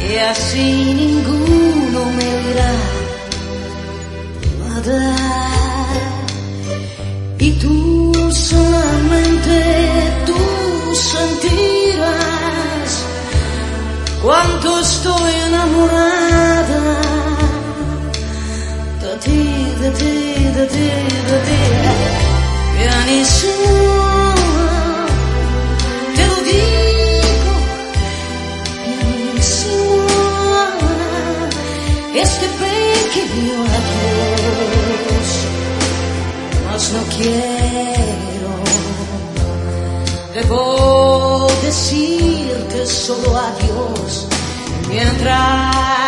y así ninguno me dirá nada. Y tú solamente tú sentirás cuánto estoy enamorada de ti, de ti, de ti, de ti. Pianissimo, te lo digo, pianissimo, este pequeño adiós, mas no quiero, debo decirte solo adiós, mientras